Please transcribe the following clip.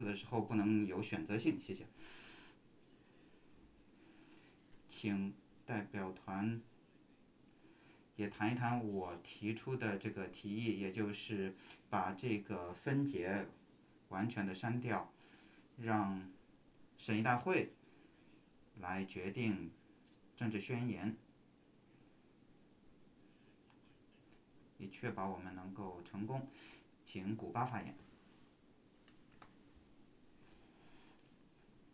的时候不能有选择性，谢谢。请代表团也谈一谈我提出的这个提议，也就是把这个分节完全的删掉，让审议大会来决定政治宣言，以确保我们能够成功。请古巴发言。